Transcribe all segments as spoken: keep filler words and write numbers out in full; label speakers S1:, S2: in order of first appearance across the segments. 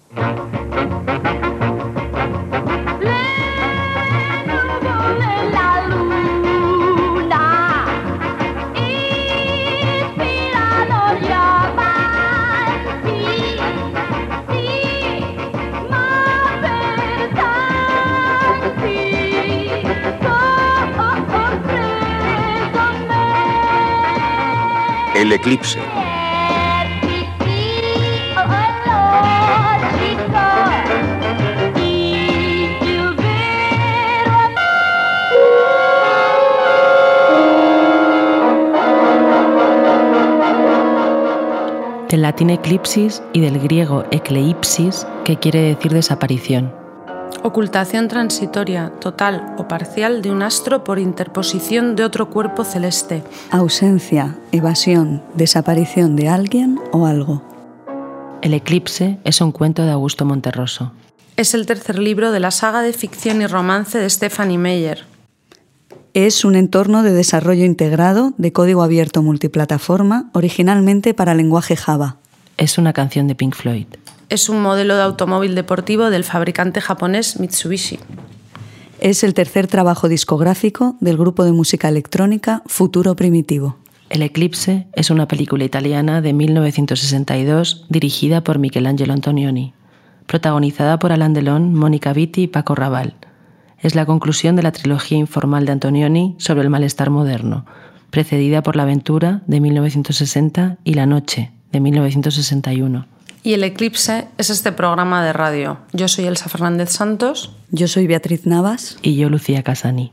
S1: El eclipse.
S2: Del latín eclipsis y del griego ekleipsis, que quiere decir desaparición.
S3: Ocultación transitoria, total o parcial de un astro por interposición de otro cuerpo celeste.
S4: Ausencia, evasión, desaparición de alguien o algo.
S2: El eclipse es un cuento de Augusto Monterroso.
S3: Es el tercer libro de la saga de ficción y romance de Stephanie Meyer.
S4: Es un entorno de desarrollo integrado de código abierto multiplataforma, originalmente para lenguaje Java.
S2: Es una canción de Pink Floyd.
S3: Es un modelo de automóvil deportivo del fabricante japonés Mitsubishi.
S4: Es el tercer trabajo discográfico del grupo de música electrónica Futuro Primitivo.
S2: El eclipse es una película italiana de mil novecientos sesenta y dos dirigida por Michelangelo Antonioni, protagonizada por Alain Delon, Mónica Vitti y Paco Rabanne. Es la conclusión de la trilogía informal de Antonioni sobre el malestar moderno, precedida por La aventura de mil novecientos sesenta y La noche de mil novecientos sesenta y uno.
S3: Y El eclipse es este programa de radio. Yo soy Elsa Fernández Santos.
S4: Yo soy Beatriz Navas.
S2: Y yo, Lucía Casani.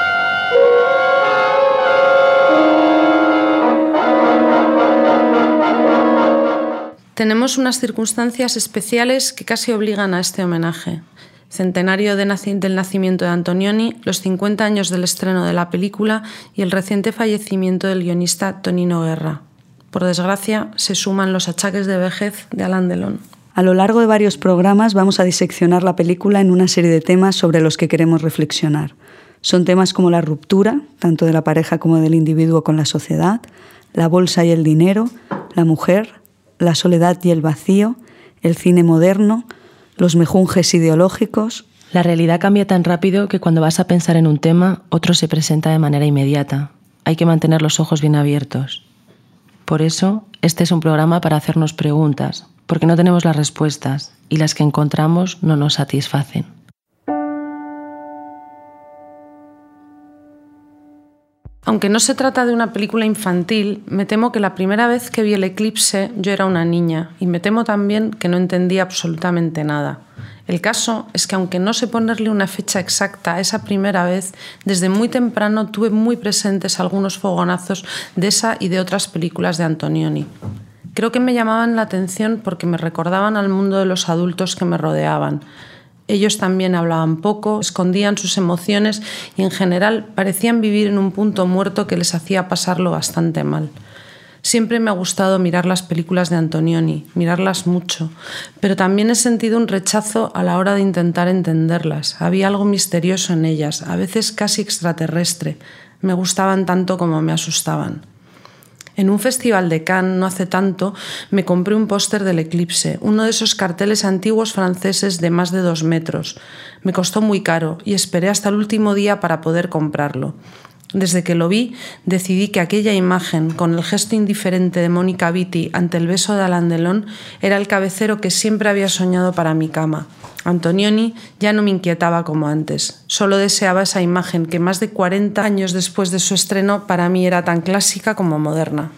S3: Tenemos unas circunstancias especiales que casi obligan a este homenaje. Centenario de naci- del nacimiento de Antonioni, los cincuenta años del estreno de la película y el reciente fallecimiento del guionista Tonino Guerra. Por desgracia, se suman los achaques de vejez de Alain Delon.
S4: A lo largo de varios programas vamos a diseccionar la película en una serie de temas sobre los que queremos reflexionar. Son temas como la ruptura, tanto de la pareja como del individuo con la sociedad, la bolsa y el dinero, la mujer, la soledad y el vacío, el cine moderno, los mejunjes ideológicos.
S2: La realidad cambia tan rápido que cuando vas a pensar en un tema, otro se presenta de manera inmediata. Hay que mantener los ojos bien abiertos. Por eso, este es un programa para hacernos preguntas, porque no tenemos las respuestas y las que encontramos no nos satisfacen.
S3: Aunque no se trata de una película infantil, me temo que la primera vez que vi El eclipse yo era una niña y me temo también que no entendía absolutamente nada. El caso es que aunque no sé ponerle una fecha exacta a esa primera vez, desde muy temprano tuve muy presentes algunos fogonazos de esa y de otras películas de Antonioni. Creo que me llamaban la atención porque me recordaban al mundo de los adultos que me rodeaban. Ellos también hablaban poco, escondían sus emociones y en general parecían vivir en un punto muerto que les hacía pasarlo bastante mal. Siempre me ha gustado mirar las películas de Antonioni, mirarlas mucho, pero también he sentido un rechazo a la hora de intentar entenderlas. Había algo misterioso en ellas, a veces casi extraterrestre. Me gustaban tanto como me asustaban. En un festival de Cannes, no hace tanto, me compré un póster del eclipse, uno de esos carteles antiguos franceses de más de dos metros. Me costó muy caro y esperé hasta el último día para poder comprarlo. Desde que lo vi, decidí que aquella imagen, con el gesto indiferente de Mónica Vitti ante el beso de Alain Delon, era el cabecero que siempre había soñado para mi cama. Antonioni ya no me inquietaba como antes. Solo deseaba esa imagen que más de cuarenta años después de su estreno para mí era tan clásica como moderna.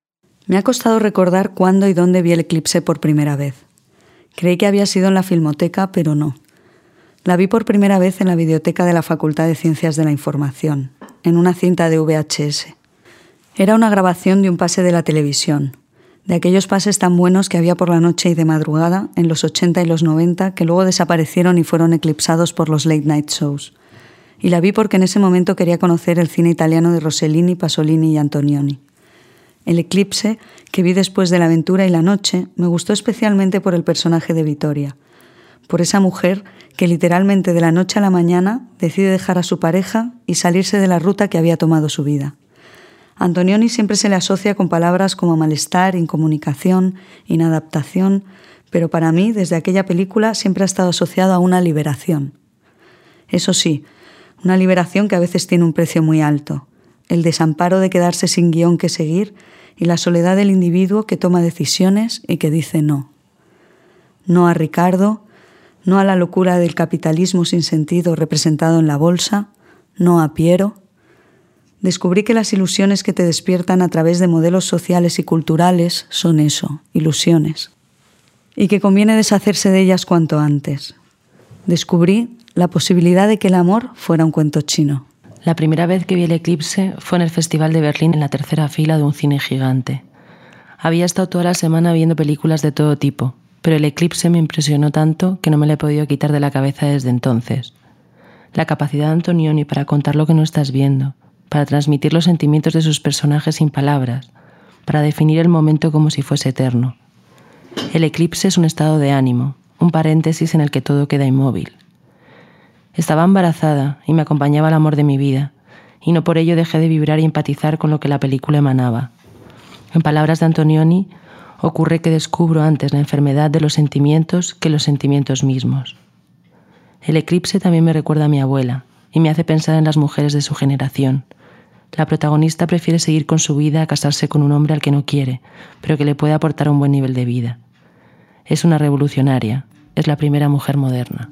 S4: Me ha costado recordar cuándo y dónde vi El eclipse por primera vez. Creí que había sido en la Filmoteca, pero no. La vi por primera vez en la videoteca de la Facultad de Ciencias de la Información, en una cinta de V H S. Era una grabación de un pase de la televisión, de aquellos pases tan buenos que había por la noche y de madrugada en los ochenta y los noventa, que luego desaparecieron y fueron eclipsados por los late night shows. Y la vi porque en ese momento quería conocer el cine italiano de Rossellini, Pasolini y Antonioni. El eclipse, que vi después de La aventura y La noche, me gustó especialmente por el personaje de Vittoria, por esa mujer que literalmente de la noche a la mañana decide dejar a su pareja y salirse de la ruta que había tomado su vida. Antonioni siempre se le asocia con palabras como malestar, incomunicación, inadaptación, pero para mí, desde aquella película, siempre ha estado asociado a una liberación. Eso sí, una liberación que a veces tiene un precio muy alto, el desamparo de quedarse sin guión que seguir y la soledad del individuo que toma decisiones y que dice no. No a Ricardo, no a la locura del capitalismo sin sentido representado en la bolsa, no a Piero. Descubrí que las ilusiones que te despiertan a través de modelos sociales y culturales son eso, ilusiones, y que conviene deshacerse de ellas cuanto antes. Descubrí la posibilidad de que el amor fuera un cuento chino.
S2: La primera vez que vi el eclipse fue en el Festival de Berlín en la tercera fila de un cine gigante. Había estado toda la semana viendo películas de todo tipo, pero el eclipse me impresionó tanto que no me lo he podido quitar de la cabeza desde entonces. La capacidad de Antonioni para contar lo que no estás viendo, para transmitir los sentimientos de sus personajes sin palabras, para definir el momento como si fuese eterno. El eclipse es un estado de ánimo, un paréntesis en el que todo queda inmóvil. Estaba embarazada y me acompañaba el amor de mi vida, y no por ello dejé de vibrar y empatizar con lo que la película emanaba. En palabras de Antonioni, ocurre que descubro antes la enfermedad de los sentimientos que los sentimientos mismos. El eclipse también me recuerda a mi abuela y me hace pensar en las mujeres de su generación. La protagonista prefiere seguir con su vida a casarse con un hombre al que no quiere, pero que le puede aportar un buen nivel de vida. Es una revolucionaria, es la primera mujer moderna.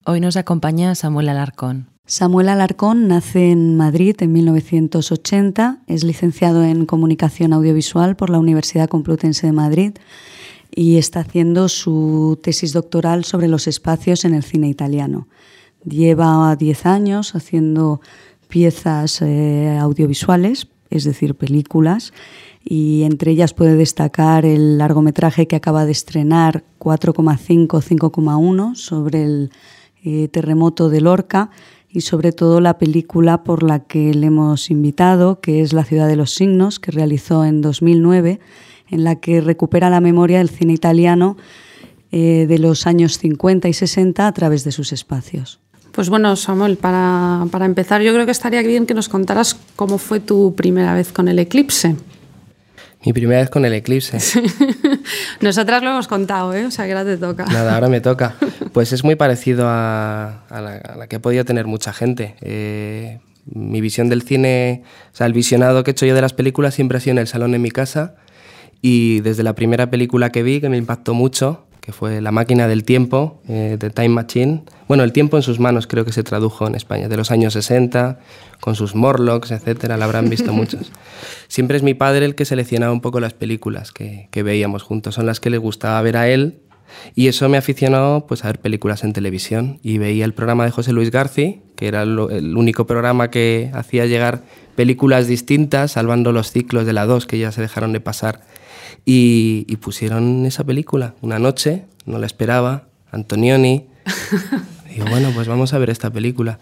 S2: Hoy nos acompaña Samuel Alarcón.
S4: Samuel Alarcón nace en Madrid en mil novecientos ochenta, es licenciado en Comunicación Audiovisual por la Universidad Complutense de Madrid y está haciendo su tesis doctoral sobre los espacios en el cine italiano. Lleva diez años haciendo piezas eh, audiovisuales, es decir, películas, y entre ellas puede destacar el largometraje que acaba de estrenar, cuatro coma cinco, cinco coma uno, sobre el eh, terremoto de Lorca, y sobre todo la película por la que le hemos invitado, que es La ciudad de los signos, que realizó en dos mil nueve, en la que recupera la memoria del cine italiano eh, de los años cincuenta y sesenta a través de sus espacios.
S3: Pues bueno, Samuel, para, para empezar yo creo que estaría bien que nos contaras cómo fue tu primera vez con el eclipse.
S1: Mi primera vez con el eclipse.
S3: Sí. Nosotras lo hemos contado, ¿eh? O sea que ahora te toca.
S1: Nada, ahora me toca. Pues es muy parecido a, a, la, a la que ha podido tener mucha gente. Eh, mi visión del cine, o sea, el visionado que he hecho yo de las películas siempre ha sido en el salón de mi casa, y desde la primera película que vi, que me impactó mucho, que fue La máquina del tiempo, eh, The Time Machine. Bueno, El tiempo en sus manos creo que se tradujo en España, de los años sesenta, con sus Morlocks, etcétera, la habrán visto muchos. Siempre es mi padre el que seleccionaba un poco las películas que, que veíamos juntos, son las que le gustaba ver a él, y eso me aficionó pues, a ver películas en televisión, y veía el programa de José Luis García, que era el, el único programa que hacía llegar películas distintas, salvando los ciclos de la dos, que ya se dejaron de pasar. Y, y pusieron esa película una noche, no la esperaba, Antonioni. Digo, bueno, pues vamos a ver esta película.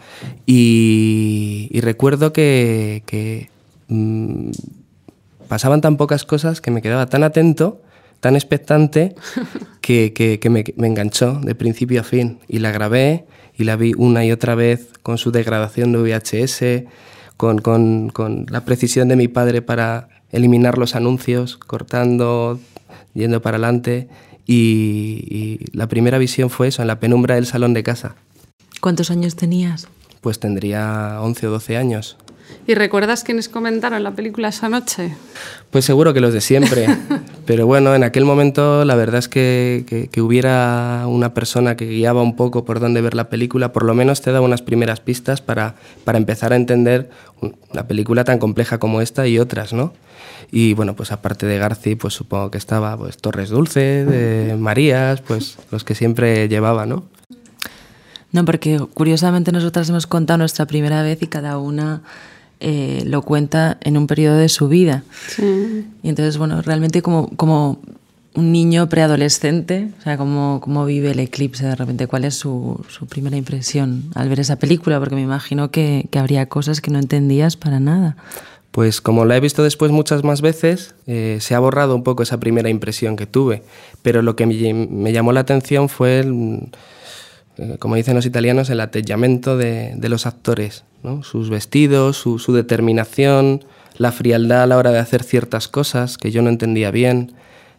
S1: Y, y recuerdo que, que mmm, pasaban tan pocas cosas que me quedaba tan atento, tan expectante, que, que, que me, me enganchó de principio a fin. Y la grabé y la vi una y otra vez con su degradación de V H S, con, con, con la precisión de mi padre para eliminar los anuncios, cortando, yendo para adelante, y, y la primera visión fue eso, en la penumbra del salón de casa.
S2: ¿Cuántos años tenías?
S1: Pues tendría once o doce años.
S3: ¿Y recuerdas quiénes comentaron la película esa noche?
S1: Pues seguro que los de siempre, pero bueno, en aquel momento la verdad es que, que, que hubiera una persona que guiaba un poco por dónde ver la película, por lo menos te daba unas primeras pistas para, para empezar a entender una película tan compleja como esta y otras, ¿no? Y bueno, pues aparte de Garci, pues supongo que estaba pues Torres Dulce, de Marías, pues los que siempre llevaba, ¿no?
S2: No, porque curiosamente nosotras hemos contado nuestra primera vez y cada una eh, lo cuenta en un periodo de su vida.
S3: Sí.
S2: Y entonces, bueno, realmente como, como un niño preadolescente, o sea, cómo, cómo vive el eclipse de repente, cuál es su, su primera impresión al ver esa película, porque me imagino que, que habría cosas que no entendías para nada.
S1: Pues como la he visto después muchas más veces, eh, se ha borrado un poco esa primera impresión que tuve, pero lo que me, me llamó la atención fue, el, eh, como dicen los italianos, el atteggiamento de, de los actores, ¿no? Sus vestidos, su, su determinación, la frialdad a la hora de hacer ciertas cosas que yo no entendía bien,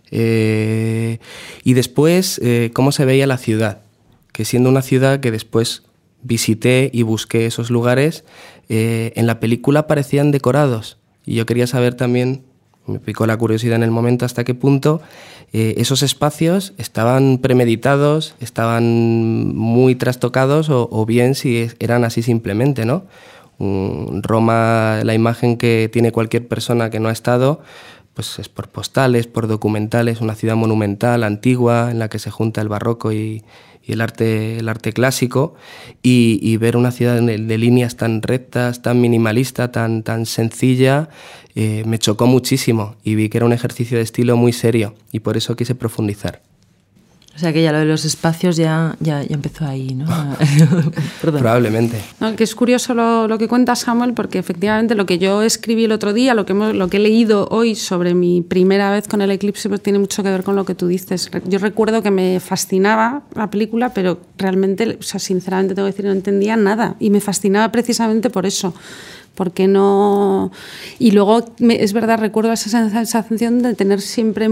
S1: eh, y después eh, cómo se veía la ciudad, que siendo una ciudad que después visité y busqué esos lugares, eh, en la película parecían decorados, y yo quería saber también, me picó la curiosidad en el momento, hasta qué punto eh, esos espacios estaban premeditados, estaban muy trastocados, o, o bien si eran así simplemente, ¿no? Um, Roma, la imagen que tiene cualquier persona que no ha estado, pues es por postales, por documentales, una ciudad monumental, antigua, en la que se junta el barroco y, y el arte, el arte clásico, y, y ver una ciudad de, de líneas tan rectas, tan minimalista, tan, tan sencilla, eh, me chocó muchísimo, y vi que era un ejercicio de estilo muy serio, y por eso quise profundizar.
S2: O sea que ya lo de los espacios ya, ya, ya empezó ahí, ¿no?
S1: Probablemente.
S3: No, que es curioso lo, lo que cuenta Samuel, porque efectivamente lo que yo escribí el otro día, lo que, hemos, lo que he leído hoy sobre mi primera vez con el eclipse, pues tiene mucho que ver con lo que tú dices. Yo recuerdo que me fascinaba la película, pero realmente, o sea, sinceramente tengo que decir, no entendía nada, y me fascinaba precisamente por eso. Porque no... Y luego, me, es verdad, recuerdo esa sensación de tener siempre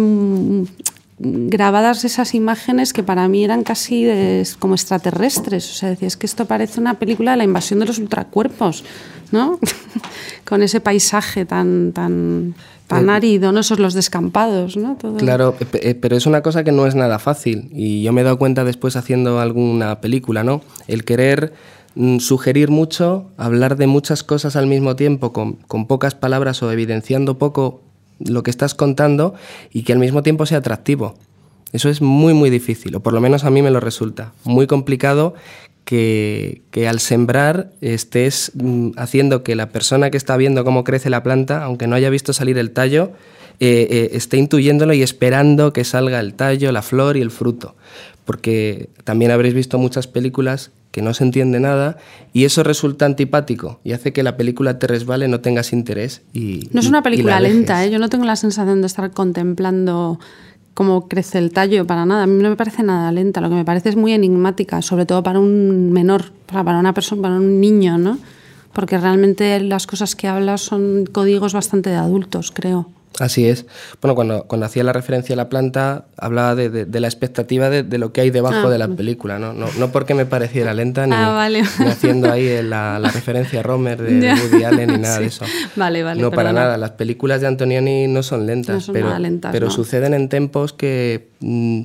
S3: grabadas esas imágenes que para mí eran casi de, como extraterrestres. O sea, decía, es que esto parece una película de la invasión de los ultracuerpos.
S5: ¿no? Con ese paisaje tan, tan, tan árido, ¿no? Esos los descampados, ¿no? Todo.
S1: Claro, pero es una cosa que no es nada fácil, y yo me he dado cuenta después haciendo alguna película, ¿no? El querer mm, sugerir mucho, hablar de muchas cosas al mismo tiempo, con, con pocas palabras o evidenciando poco lo que estás contando, y que al mismo tiempo sea atractivo. Eso es muy, muy difícil, o por lo menos a mí me lo resulta. Muy complicado que, que al sembrar estés mm, haciendo que la persona que está viendo cómo crece la planta, aunque no haya visto salir el tallo, eh, eh, esté intuyéndolo y esperando que salga el tallo, la flor y el fruto. Porque también habréis visto muchas películas que no se entiende nada, y eso resulta antipático y hace que la película te resbale, no tengas interés y
S5: no es una película
S1: y
S5: lenta, ¿eh? Yo no tengo la sensación de estar contemplando cómo crece el tallo, para nada. A mí no me parece nada lenta, lo que me parece es muy enigmática, sobre todo para un menor, para una persona, para un niño, ¿no? Porque realmente las cosas que habla son códigos bastante de adultos, creo.
S1: Así es. Bueno, cuando, cuando hacía la referencia a la planta, hablaba de, de, de la expectativa de, de lo que hay debajo ah, de la película, ¿no? No, no porque me pareciera lenta, ni,
S5: ah, vale.
S1: ni haciendo ahí la, la referencia a Romer de, de Woody Allen, ni nada sí. de eso.
S5: Vale, vale.
S1: No, para nada. Las películas de Antonioni no son lentas,
S5: no son
S1: pero,
S5: nada lentas,
S1: pero
S5: no.
S1: suceden en tempos que... Mmm,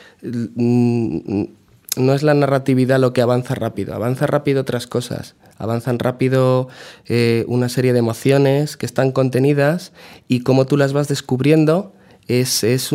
S1: mmm, no es la narratividad lo que avanza rápido, avanza rápido otras cosas, avanzan rápido eh, una serie de emociones que están contenidas, y cómo tú las vas descubriendo es, es,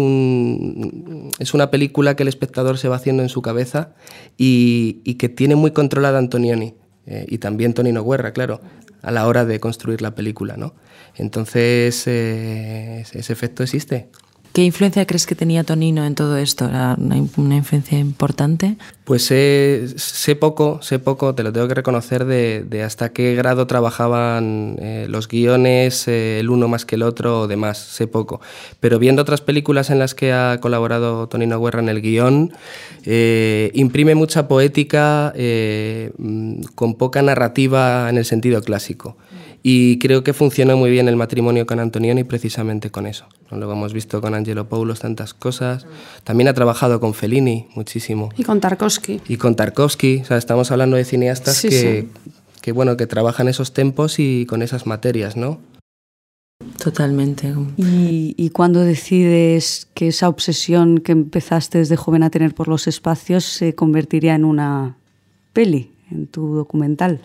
S1: un, es una película que el espectador se va haciendo en su cabeza y, y que tiene muy controlada Antonioni eh, y también Tonino Guerra, claro, a la hora de construir la película, ¿no? Entonces eh, ese efecto existe.
S2: ¿Qué influencia crees que tenía Tonino en todo esto? ¿Era una, una influencia importante?
S1: Pues eh, sé poco, sé poco, te lo tengo que reconocer, de, de hasta qué grado trabajaban eh, los guiones, eh, el uno más que el otro o demás, sé poco. Pero viendo otras películas en las que ha colaborado Tonino Guerra en el guión, eh, imprime mucha poética eh, con poca narrativa en el sentido clásico. Y creo que funcionó muy bien el matrimonio con Antonioni precisamente con eso. Luego hemos visto con Angelopoulos tantas cosas. También ha trabajado con Fellini muchísimo.
S5: Y con Tarkovsky.
S1: Y con Tarkovsky. O sea, estamos hablando de cineastas sí, que, sí. que, bueno, que trabajan esos tempos y con esas materias, ¿no?
S2: Totalmente.
S4: ¿Y, y cuándo decides que esa obsesión que empezaste desde joven a tener por los espacios se convertiría en una peli, en tu documental?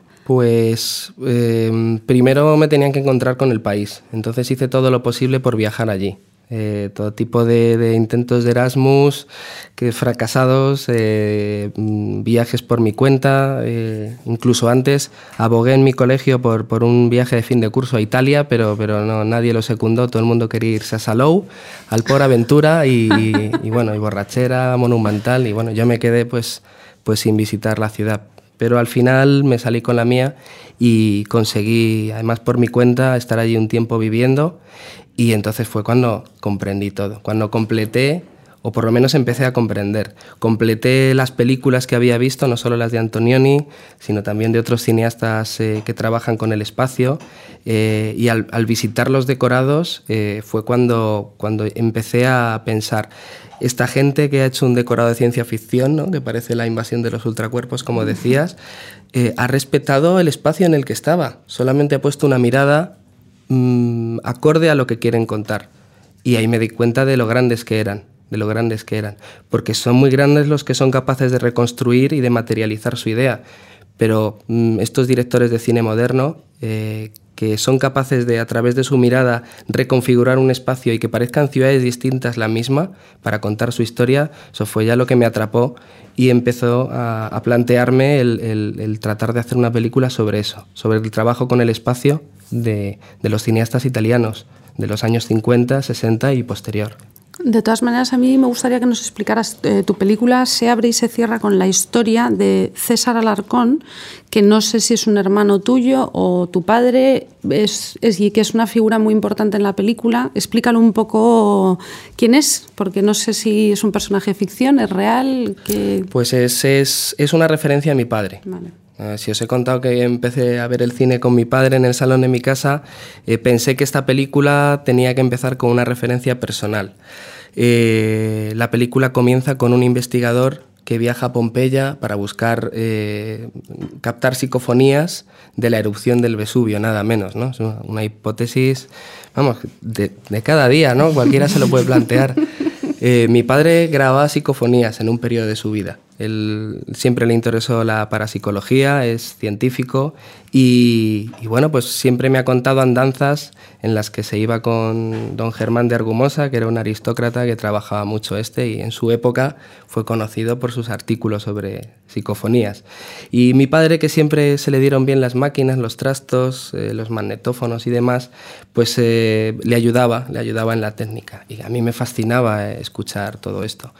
S1: Pues eh, primero me tenían que encontrar con el país, entonces hice todo lo posible por viajar allí. Eh, todo tipo de, de intentos de Erasmus, que fracasados, eh, viajes por mi cuenta, eh, incluso antes abogué en mi colegio por, por un viaje de fin de curso a Italia, pero, pero no, nadie lo secundó, todo el mundo quería irse a Salou, al Port Aventura y, y, y, bueno, y borrachera monumental, y bueno, yo me quedé pues, pues sin visitar la ciudad. Pero al final me salí con la mía y conseguí, además por mi cuenta, estar allí un tiempo viviendo, y entonces fue cuando comprendí todo, cuando completé, o por lo menos empecé a comprender. Completé las películas que había visto, no solo las de Antonioni, sino también de otros cineastas eh, que trabajan con el espacio, eh, y al, al visitar los decorados eh, fue cuando, cuando empecé a pensar... Esta gente que ha hecho un decorado de ciencia ficción, ¿no? Que parece La invasión de los ultracuerpos, como decías, eh, ha respetado el espacio en el que estaba. Solamente ha puesto una mirada mmm, acorde a lo que quieren contar. Y ahí me di cuenta de lo grandes que eran, de lo grandes que eran. Porque son muy grandes los que son capaces de reconstruir y de materializar su idea. Pero mmm, estos directores de cine moderno... Eh, que son capaces de, a través de su mirada, reconfigurar un espacio y que parezcan ciudades distintas la misma para contar su historia, eso fue ya lo que me atrapó y empezó a, a plantearme el, el, el tratar de hacer una película sobre eso, sobre el trabajo con el espacio de, de los cineastas italianos de los años cincuenta, sesenta y posterior.
S5: De todas maneras, a mí me gustaría que nos explicaras, eh, tu película se abre y se cierra con la historia de César Alarcón, que no sé si es un hermano tuyo o tu padre, es, es, y que es una figura muy importante en la película. Explícalo un poco quién es, porque no sé si es un personaje de ficción, es real. Que...
S1: Pues es, es, es una referencia a mi padre.
S5: Vale.
S1: Uh, si os he contado que empecé a ver el cine con mi padre en el salón de mi casa, eh, pensé que esta película tenía que empezar con una referencia personal. Eh, la película comienza con un investigador que viaja a Pompeya para buscar eh, captar psicofonías de la erupción del Vesubio, nada menos, ¿no? Es una, una hipótesis, vamos, de, de cada día, ¿no? Cualquiera se lo puede plantear. Eh, mi padre grababa psicofonías en un periodo de su vida. Él siempre le interesó la parapsicología, es científico y, y bueno, pues siempre me ha contado andanzas en las que se iba con don Germán de Argumosa, que era un aristócrata que trabajaba mucho este y en su época fue conocido por sus artículos sobre psicofonías. Y mi padre, que siempre se le dieron bien las máquinas, los trastos, eh, los magnetófonos y demás, pues eh, le ayudaba, le ayudaba en la técnica. Y a mí me fascinaba eh, escuchar todo esto.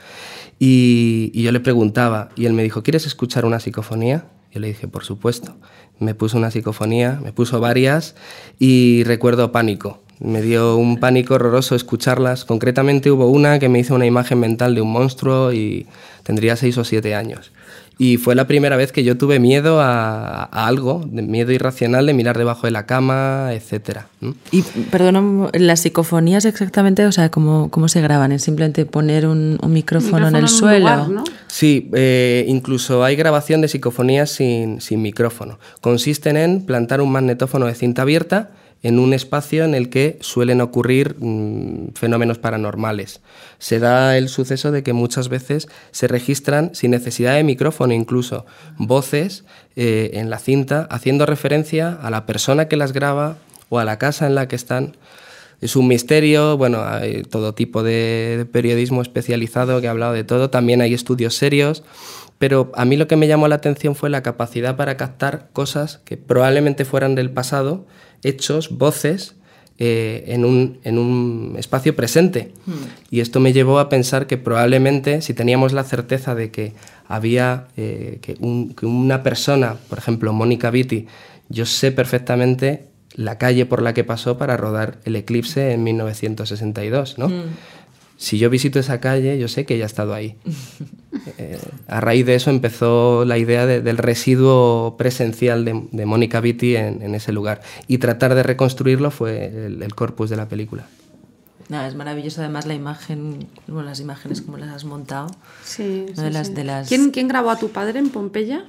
S1: Y, y yo le preguntaba, y él me dijo, ¿quieres escuchar una psicofonía? Yo le dije, por supuesto. Me puso una psicofonía, me puso varias y recuerdo pánico. Me dio un pánico horroroso escucharlas. Concretamente hubo una que me hizo una imagen mental de un monstruo y tendría seis o siete años. Y fue la primera vez que yo tuve miedo a, a algo, de miedo irracional de mirar debajo de la cama, etcétera.
S2: Y, perdona, las psicofonías exactamente, o sea, ¿cómo, cómo se graban? ¿Es simplemente poner un, un micrófono, micrófono en el en suelo?
S5: Lugar, ¿no?
S1: Sí, eh, incluso hay grabación de psicofonías sin, sin micrófono. Consisten en plantar un magnetófono de cinta abierta en un espacio en el que suelen ocurrir mmm, fenómenos paranormales. Se da el suceso de que muchas veces se registran, sin necesidad de micrófono incluso, voces eh, en la cinta haciendo referencia a la persona que las graba o a la casa en la que están. Es un misterio, bueno, hay todo tipo de, de periodismo especializado que ha hablado de todo, también hay estudios serios, pero a mí lo que me llamó la atención fue la capacidad para captar cosas que probablemente fueran del pasado, hechos, voces, eh, en, un, en un espacio presente. Mm. Y esto me llevó a pensar que probablemente, si teníamos la certeza de que había eh, que, un, que una persona, por ejemplo, Mónica Vitti, yo sé perfectamente la calle por la que pasó para rodar El Eclipse en mil novecientos sesenta y dos, ¿no? Mm. Si yo visito esa calle, yo sé que ella ha estado ahí. Eh, a raíz de eso empezó la idea de, del residuo presencial de, de Mónica Vitti en, en ese lugar. Y tratar de reconstruirlo fue el, el corpus de la película.
S2: Nada, es maravilloso además la imagen, bueno, las imágenes como las has montado.
S5: Sí, sí,
S2: de las,
S5: sí.
S2: De las...
S5: ¿Quién, ¿Quién grabó a tu padre en Pompeya?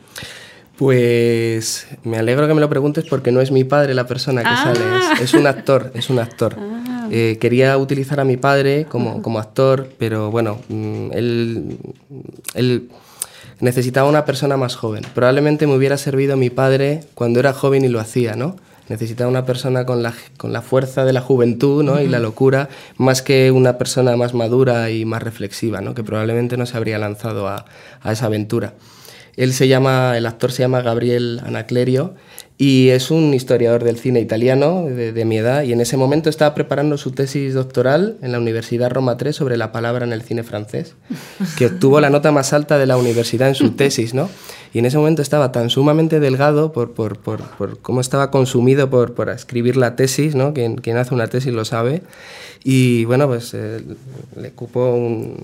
S1: Pues me alegro que me lo preguntes porque no es mi padre la persona que ah. sale, es, es un actor, es un actor. Ah. Eh, quería utilizar a mi padre como, como actor, pero bueno, él, él necesitaba una persona más joven. Probablemente me hubiera servido mi padre cuando era joven y lo hacía, ¿no? Necesitaba una persona con la, con la fuerza de la juventud, ¿no? Uh-huh. Y la locura, más que una persona más madura y más reflexiva, ¿no? Que probablemente no se habría lanzado a, a esa aventura. Él se llama, el actor se llama Gabriel Anaclerio y es un historiador del cine italiano de, de mi edad y en ese momento estaba preparando su tesis doctoral en la Universidad Roma tres sobre la palabra en el cine francés, que obtuvo la nota más alta de la universidad en su tesis, ¿no? Y en ese momento estaba tan sumamente delgado por, por, por, por cómo estaba consumido por, por escribir la tesis, ¿no? Quien, quien hace una tesis lo sabe. Y bueno, pues eh, le cupo un,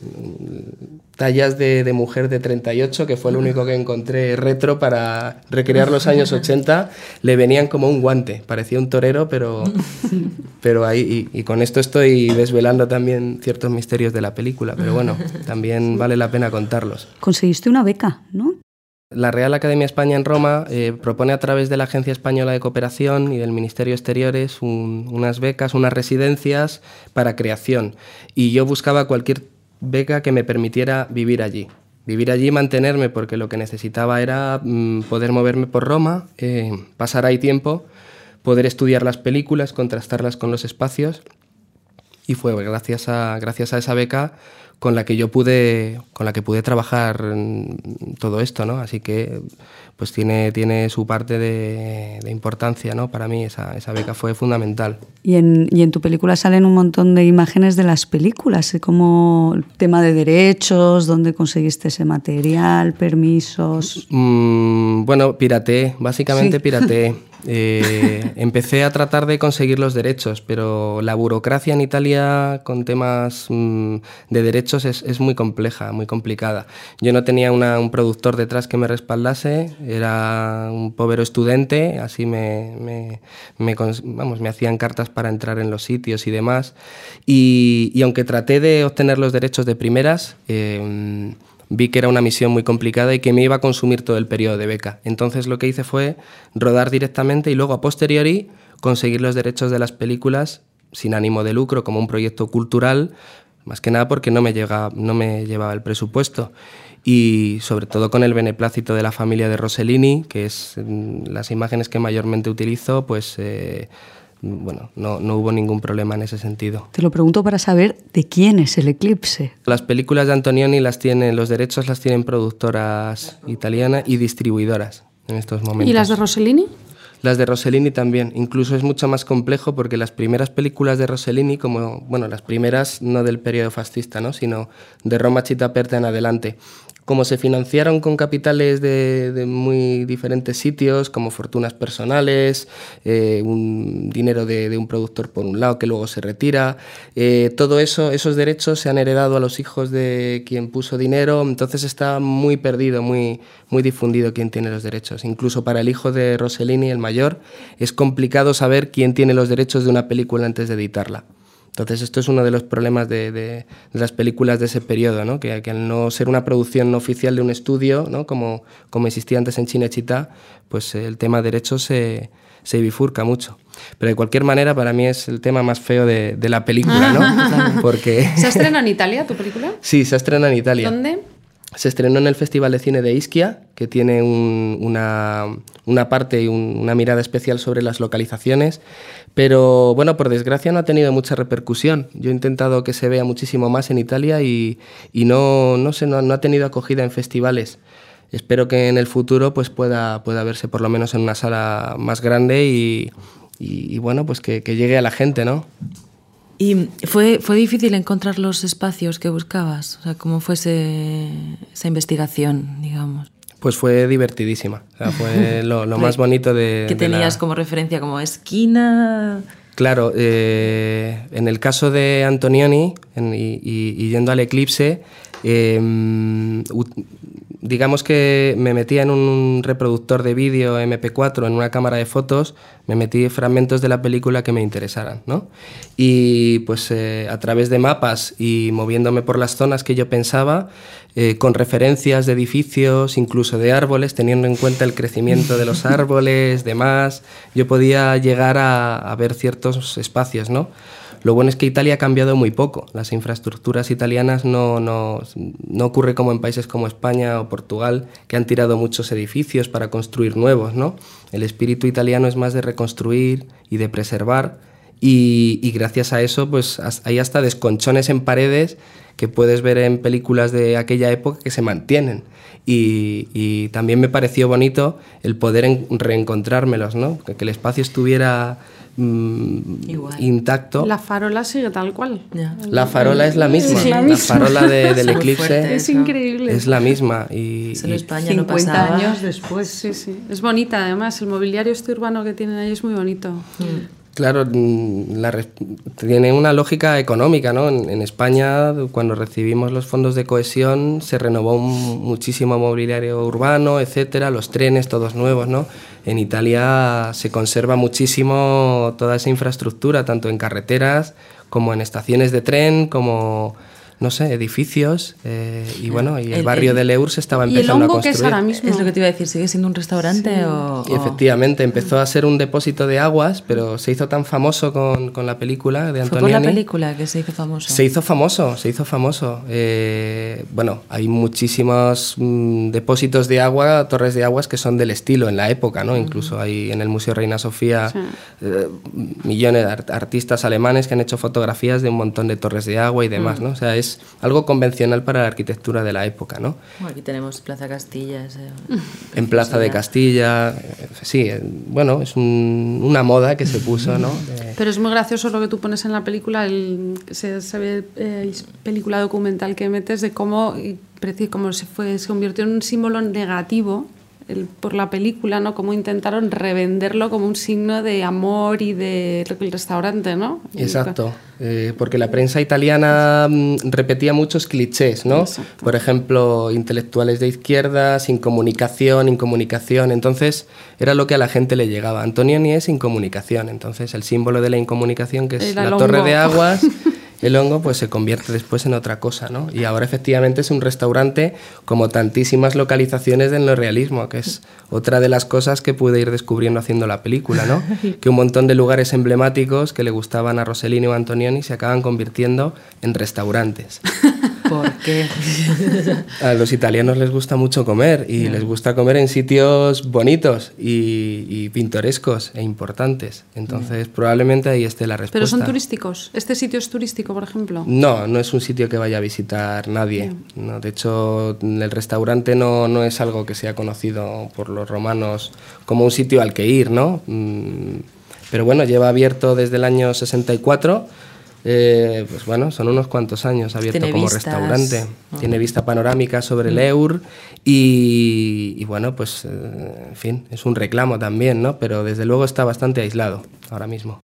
S1: tallas de, de mujer de treinta y ocho, que fue lo único que encontré retro para recrear los años ochenta. Le venían como un guante, parecía un torero, pero, pero ahí, y, y con esto estoy desvelando también ciertos misterios de la película, pero bueno, también vale la pena contarlos.
S4: Conseguiste una beca, ¿no?
S1: La Real Academia España en Roma eh, propone a través de la Agencia Española de Cooperación y del Ministerio de Exteriores un, unas becas, unas residencias para creación. Y yo buscaba cualquier beca que me permitiera vivir allí. Vivir allí y mantenerme, porque lo que necesitaba era mmm, poder moverme por Roma, eh, pasar ahí tiempo, poder estudiar las películas, contrastarlas con los espacios. Y fue gracias a, gracias a esa beca con la que yo pude, con la que pude trabajar todo esto, ¿no? Así que pues tiene, tiene su parte de, de importancia, ¿no? Para mí esa, esa beca fue fundamental.
S4: Y en, y en tu película salen un montón de imágenes de las películas, como el tema de derechos, dónde conseguiste ese material, permisos...
S1: Mm, bueno, pirateé, básicamente sí. pirateé. Eh, empecé a tratar de conseguir los derechos, pero la burocracia en Italia con temas mmm, de derechos es, es muy compleja, muy complicada. Yo no tenía una, un productor detrás que me respaldase, era un pobre estudiante, así me, me, me, vamos, me hacían cartas para entrar en los sitios y demás. Y, y aunque traté de obtener los derechos de primeras, eh, vi que era una misión muy complicada y que me iba a consumir todo el periodo de beca. Entonces lo que hice fue rodar directamente y luego a posteriori conseguir los derechos de las películas sin ánimo de lucro, como un proyecto cultural, más que nada porque no me, llega, no me llevaba el presupuesto. Y sobre todo con el beneplácito de la familia de Rossellini, que es las imágenes que mayormente utilizo, pues eh, bueno, no, no hubo ningún problema en ese sentido.
S4: Te lo pregunto para saber de quién es el eclipse.
S1: Las películas de Antonioni las tienen, los derechos las tienen productoras italianas y distribuidoras en estos momentos.
S5: ¿Y las de Rossellini?
S1: Las de Rossellini también. Incluso es mucho más complejo porque las primeras películas de Rossellini, como, bueno, las primeras no del periodo fascista, ¿no?, sino de Roma Città Aperta en adelante, como se financiaron con capitales de, de muy diferentes sitios, como fortunas personales, eh, un dinero de, de un productor por un lado que luego se retira, eh, todo eso, esos derechos se han heredado a los hijos de quien puso dinero, entonces está muy perdido, muy, muy difundido quién tiene los derechos. Incluso para el hijo de Rossellini, el mayor, es complicado saber quién tiene los derechos de una película antes de editarla. Entonces esto es uno de los problemas de, de, de las películas de ese periodo, ¿no?, que, que al no ser una producción oficial de un estudio, ¿no?, como, como existía antes en Cinecittà, pues el tema de derechos se, se bifurca mucho. Pero de cualquier manera para mí es el tema más feo de, de la película, ¿no? Porque...
S5: ¿Se estrena en Italia tu película?
S1: Sí, se estrena en Italia.
S5: ¿Dónde?
S1: Se estrenó en el Festival de Cine de Ischia, que tiene un, una, una parte y un, una mirada especial sobre las localizaciones, pero bueno, por desgracia no ha tenido mucha repercusión. Yo he intentado que se vea muchísimo más en Italia y, y no, no, sé, no, no ha tenido acogida en festivales. Espero que en el futuro pues pueda, pueda verse por lo menos en una sala más grande y, y, y bueno, pues que, que llegue a la gente, ¿no?
S2: ¿Y fue, fue difícil encontrar los espacios que buscabas? O sea, ¿cómo fue ese, esa investigación, digamos?
S1: Pues fue divertidísima. O sea, fue lo, lo más bonito de...
S2: ¿Qué tenías la... como referencia? ¿Como esquina?
S1: Claro, eh, en el caso de Antonioni, en, y, y, y yendo al eclipse, eh, digamos que me metía en un reproductor de vídeo eme pe cuatro, en una cámara de fotos, me metí fragmentos de la película que me interesaran, ¿no? Y pues eh, a través de mapas y moviéndome por las zonas que yo pensaba, eh, con referencias de edificios, incluso de árboles, teniendo en cuenta el crecimiento de los árboles, demás, yo podía llegar a, a ver ciertos espacios, ¿no? Lo bueno es que Italia ha cambiado muy poco. Las infraestructuras italianas no, no, no ocurre como en países como España o Portugal, que han tirado muchos edificios para construir nuevos, ¿no? El espíritu italiano es más de reconstruir y de preservar, y, y gracias a eso pues hay hasta desconchones en paredes que puedes ver en películas de aquella época que se mantienen. Y, y también me pareció bonito el poder en, reencontrármelos, ¿no? Que, que el espacio estuviera intacto.
S5: La farola sigue tal cual.
S1: Yeah. La farola es la misma.
S5: Es la,
S1: la
S5: misma.
S1: farola de, del eclipse
S5: es increíble.
S1: Es la misma. Y,
S2: en España
S5: cincuenta
S2: no pasaba.
S5: años después. Sí, sí. Es bonita, además. El mobiliario este urbano que tienen ahí es muy bonito.
S1: Mm. Claro, la, tiene una lógica económica, ¿no? En, en España, cuando recibimos los fondos de cohesión, se renovó un, muchísimo mobiliario urbano, etcétera, los trenes, todos nuevos, ¿no? En Italia se conserva muchísimo toda esa infraestructura, tanto en carreteras como en estaciones de tren, como... no sé, edificios, eh, y bueno, y el, el barrio el, de Leur se estaba empezando a construir.
S5: ¿Y el hongo que es ahora mismo?
S2: Es lo que te iba a decir, ¿sigue siendo un restaurante sí. o...?
S1: Y efectivamente, empezó a ser un depósito de aguas, pero se hizo tan famoso con, con la película de Antonioni.
S2: ¿Fue por la película que se hizo famoso?
S1: Se hizo famoso, se hizo famoso. Eh, bueno, hay muchísimos mm, depósitos de agua, torres de aguas que son del estilo en la época, ¿no? Uh-huh. Incluso hay en el Museo Reina Sofía sí. eh, millones de art- artistas alemanes que han hecho fotografías de un montón de torres de agua y demás, uh-huh. ¿no? O sea, es algo convencional para la arquitectura de la época, ¿no?
S2: Bueno, aquí tenemos Plaza Castilla. Eh,
S1: en Plaza de Castilla, eh, sí, eh, bueno, es un, una moda que se puso, ¿no? De...
S5: Pero es muy gracioso lo que tú pones en la película, el, se, se ve eh, película documental que metes de cómo, cómo se, fue, se convirtió en un símbolo negativo el, por la película, ¿no? Cómo intentaron revenderlo como un signo de amor y de el restaurante, ¿no?
S1: Exacto, eh, porque la prensa italiana mm, repetía muchos clichés, ¿no? Exacto. Por ejemplo, intelectuales de izquierdas, incomunicación, incomunicación, entonces era lo que a la gente le llegaba. Antonioni es incomunicación, entonces el símbolo de la incomunicación, que es la torre de aguas, el hongo pues se convierte después en otra cosa, ¿no? Y ahora efectivamente es un restaurante como tantísimas localizaciones del neorrealismo, que es otra de las cosas que pude ir descubriendo haciendo la película, ¿no? Que un montón de lugares emblemáticos que le gustaban a Rossellini o a Antonioni se acaban convirtiendo en restaurantes.
S2: ¿Por qué?
S1: A los italianos les gusta mucho comer y les gusta comer en sitios bonitos y, y pintorescos e importantes. Entonces, probablemente ahí esté la respuesta.
S5: ¿Pero son turísticos? ¿Este sitio es turístico, por ejemplo?
S1: No, no es un sitio que vaya a visitar nadie. No, de hecho, el restaurante no, no es algo que sea conocido por los romanos como un sitio al que ir, ¿no? Pero bueno, lleva abierto desde el año sesenta y cuatro. Eh, pues bueno, son unos cuantos años abierto
S2: Tiene
S1: como
S2: vistas.
S1: restaurante.
S2: Oh.
S1: Tiene vista panorámica sobre el Eur y, y bueno, pues eh, en fin, es un reclamo también, ¿no? Pero desde luego está bastante aislado ahora mismo.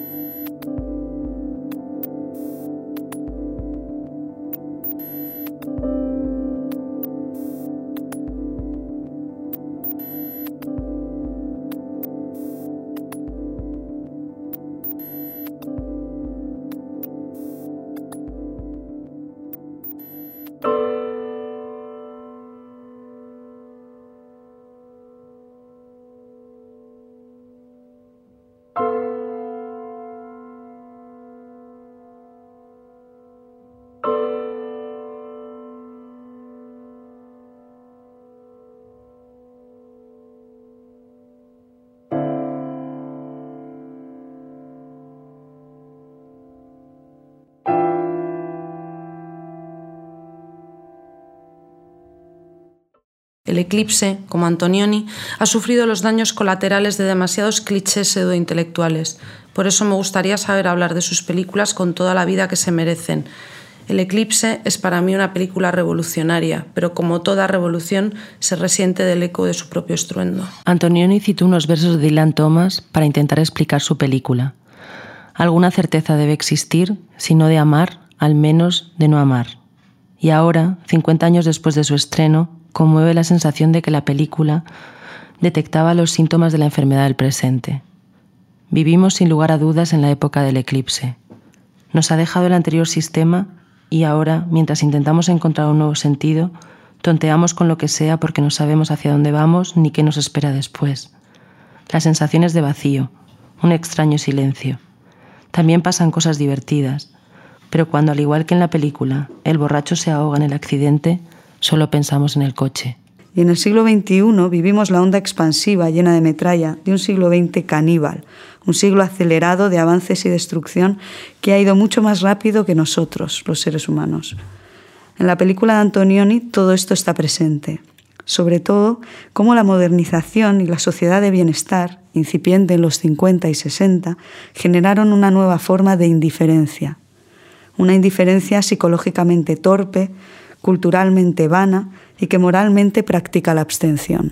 S3: El Eclipse, como Antonioni, ha sufrido los daños colaterales de demasiados clichés pseudointelectuales. Por eso me gustaría saber hablar de sus películas con toda la vida que se merecen. El Eclipse es para mí una película revolucionaria, pero como toda revolución se resiente del eco de su propio estruendo.
S2: Antonioni citó unos versos de Dylan Thomas para intentar explicar su película. Alguna certeza debe existir, si no de amar, al menos de no amar. Y ahora, cincuenta años después de su estreno, conmueve la sensación de que la película detectaba los síntomas de la enfermedad del presente. Vivimos sin lugar a dudas en la época del eclipse. Nos ha dejado el anterior sistema y ahora, mientras intentamos encontrar un nuevo sentido, tonteamos con lo que sea porque no sabemos hacia dónde vamos ni qué nos espera después. La sensación es de vacío, un extraño silencio. También pasan cosas divertidas, pero cuando, al igual que en la película, el borracho se ahoga en el accidente, solo pensamos en el coche.
S4: Y en el siglo veintiuno vivimos la onda expansiva llena de metralla de un siglo veinte caníbal, un siglo acelerado de avances y destrucción que ha ido mucho más rápido que nosotros, los seres humanos. En la película de Antonioni todo esto está presente, sobre todo cómo la modernización y la sociedad de bienestar, incipiente en los cincuenta y sesenta, generaron una nueva forma de indiferencia, una indiferencia psicológicamente torpe, culturalmente vana y que moralmente practica la abstención.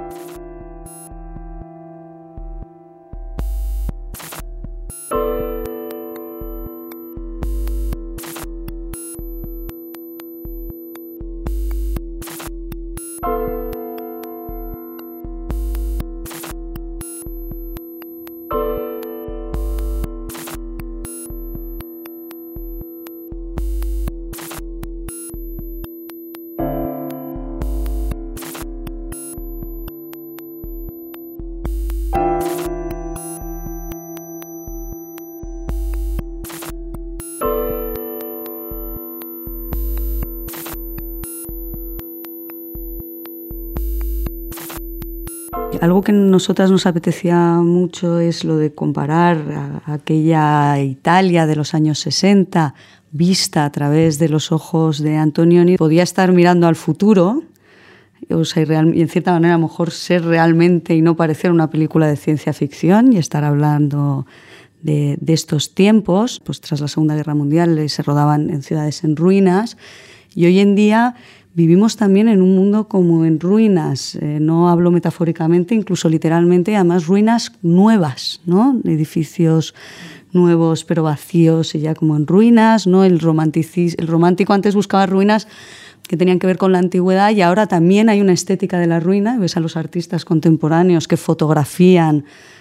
S4: Algo que a nosotras nos apetecía mucho es lo de comparar a aquella Italia de los años sesenta, vista a través de los ojos de Antonioni. Podía estar mirando al futuro, o sea, y, real, y en cierta manera a lo mejor ser realmente y no parecer una película de ciencia ficción y estar hablando de, de estos tiempos. Pues tras la Segunda Guerra Mundial se rodaban en ciudades en ruinas y hoy en día vivimos también en un mundo como en ruinas, eh, no hablo metafóricamente, incluso literalmente, además ruinas nuevas, ¿no? Edificios nuevos pero vacíos y ya como en ruinas, ¿no? El romanticis- el romántico antes buscaba ruinas que tenían que ver con la antigüedad y ahora también hay una estética de la ruina, ves a los artistas contemporáneos que fotografían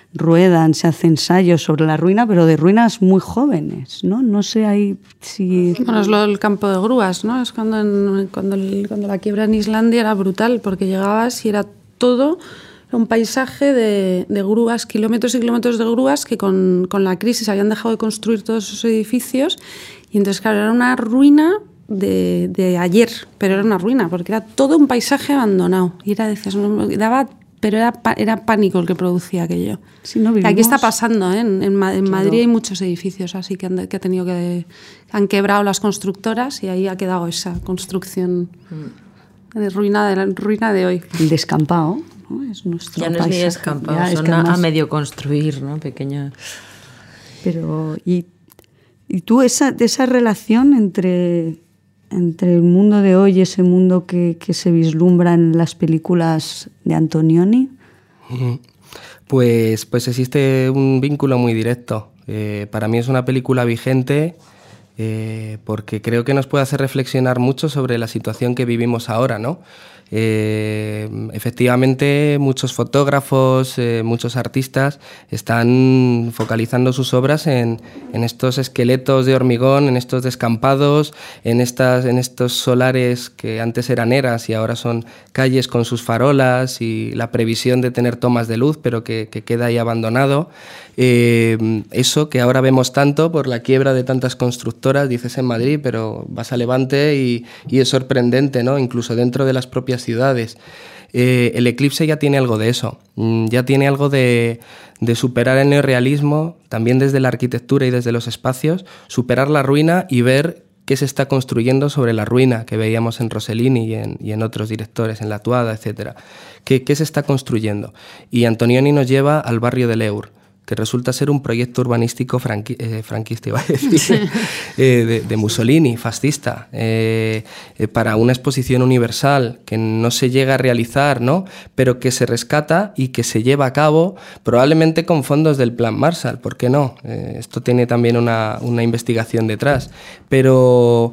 S4: ruedan, se hacen ensayos sobre la ruina, pero de ruinas muy jóvenes, ¿no? No sé ahí si...
S5: Bueno, es lo del campo de grúas, ¿no? Es cuando, en, cuando, el, cuando la quiebra en Islandia era brutal, porque llegabas y era todo un paisaje de, de grúas, kilómetros y kilómetros de grúas que con, con la crisis habían dejado de construir todos esos edificios y entonces, claro, era una ruina de, de ayer, pero era una ruina, porque era todo un paisaje abandonado. Y era, decías, daba... pero era, era pánico el que producía aquello.
S4: Sí, no vivimos...
S5: Aquí está pasando, ¿eh? En, en, en Madrid hay muchos edificios así que han, que ha tenido que han quebrado las constructoras y ahí ha quedado esa construcción de ruina de la ruina de hoy.
S4: El descampado, ¿no? Es nuestro
S2: ya no
S4: paisaje.
S2: Es ni descampado,
S4: ya,
S2: son
S4: es
S2: a,
S4: además...
S2: a medio construir, ¿no? Pequeño.
S4: Pero y, y tú esa esa relación entre entre el mundo de hoy y ese mundo que, que se vislumbra en las películas de Antonioni?
S1: Pues, pues existe un vínculo muy directo. Eh, para mí es una película vigente eh, porque creo que nos puede hacer reflexionar mucho sobre la situación que vivimos ahora, ¿no? Eh, efectivamente, muchos fotógrafos, eh, muchos artistas están focalizando sus obras en, en estos esqueletos de hormigón, en estos descampados, en, estas, en estos solares que antes eran eras y ahora son calles con sus farolas y la previsión de tener tomas de luz, pero que, que queda ahí abandonado. Eh, eso que ahora vemos tanto por la quiebra de tantas constructoras, dices en Madrid, pero vas a Levante y, y es sorprendente, ¿no? Incluso dentro de las propias ciudades. Eh, el Eclipse ya tiene algo de eso, ya tiene algo de, de superar el neorrealismo, también desde la arquitectura y desde los espacios, superar la ruina y ver qué se está construyendo sobre la ruina que veíamos en Rossellini y en, y en otros directores, en La Tuada, etcétera. ¿Qué, qué se está construyendo? Y Antonioni nos lleva al barrio de Leur, que resulta ser un proyecto urbanístico franqui, eh, franquista, iba a decir, sí. eh, de, de Mussolini, fascista, eh, eh, para una exposición universal que no se llega a realizar, ¿no? Pero que se rescata y que se lleva a cabo probablemente con fondos del Plan Marshall, ¿por qué no? Eh, esto tiene también una, una investigación detrás, pero...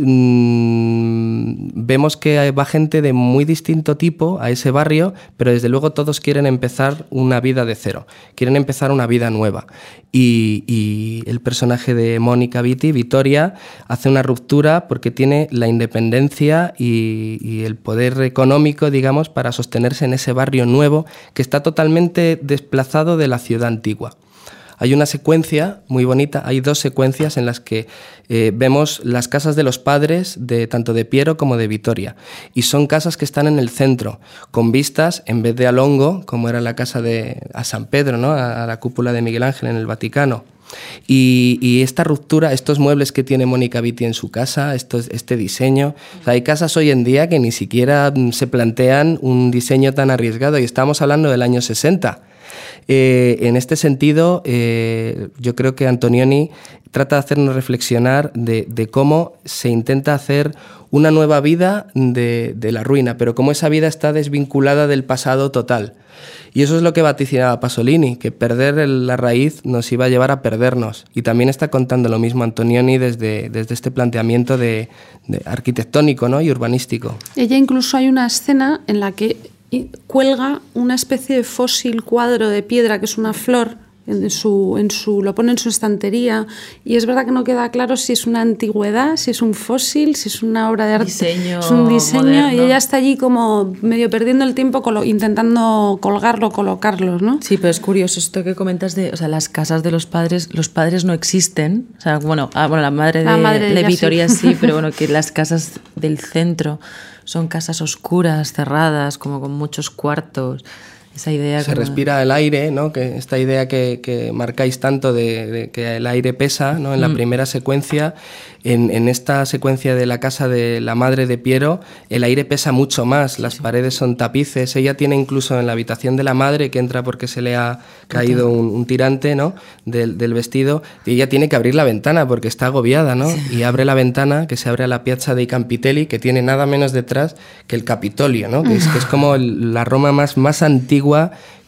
S1: vemos que va gente de muy distinto tipo a ese barrio, pero desde luego todos quieren empezar una vida de cero, quieren empezar una vida nueva. Y, y el personaje de Mónica Vitti, Vittoria, hace una ruptura porque tiene la independencia y, y el poder económico, digamos, para sostenerse en ese barrio nuevo que está totalmente desplazado de la ciudad antigua. Hay una secuencia muy bonita, hay dos secuencias en las que eh, vemos las casas de los padres, de, tanto de Piero como de Vittoria, y son casas que están en el centro, con vistas, en vez de a Longo, como era la casa de a San Pedro, ¿no? a, a la cúpula de Miguel Ángel en el Vaticano. Y, y esta ruptura, estos muebles que tiene Mónica Vitti en su casa, estos, este diseño, o sea, hay casas hoy en día que ni siquiera se plantean un diseño tan arriesgado, y estamos hablando del año sesenta. Eh, en este sentido, eh, yo creo que Antonioni trata de hacernos reflexionar de, de cómo se intenta hacer una nueva vida de, de la ruina, pero cómo esa vida está desvinculada del pasado total. Y eso es lo que vaticinaba Pasolini, que perder el, la raíz nos iba a llevar a perdernos. Y también está contando lo mismo Antonioni desde, desde este planteamiento de, de arquitectónico, ¿no? y urbanístico.
S5: Ella incluso hay una escena en la que cuelga una especie de fósil cuadro de piedra que es una flor en su, en su, lo pone en su estantería y es verdad que no queda claro si es una antigüedad, si es un fósil, si es una obra de arte,
S2: diseño
S5: es un diseño moderno. Y ella está allí como medio perdiendo el tiempo colo, intentando colgarlo, colocarlo, ¿no?
S2: Sí, pero es curioso esto que comentas de, o sea, las casas de los padres, los padres no existen, o sea, bueno, ah, bueno la madre de,
S5: la madre de,
S2: de Vittoria
S5: sí.
S2: sí, pero bueno, que las casas del centro son casas oscuras, cerradas, como con muchos cuartos. Esa idea
S1: se
S2: como...
S1: respira el aire, ¿no? Que esta idea que, que marcáis tanto de, de que el aire pesa, ¿no? En la mm. primera secuencia, en, en esta secuencia de la casa de la madre de Piero, el aire pesa mucho más, las sí. paredes son tapices, ella tiene incluso en la habitación de la madre, que entra porque se le ha caído un, un tirante, ¿no? del, del vestido, y ella tiene que abrir la ventana porque está agobiada, ¿no? Sí. Y abre la ventana, que se abre a la Piazza dei Campitelli, que tiene nada menos detrás que el Capitolio, ¿no? Que es, que es como el, la Roma más, más antigua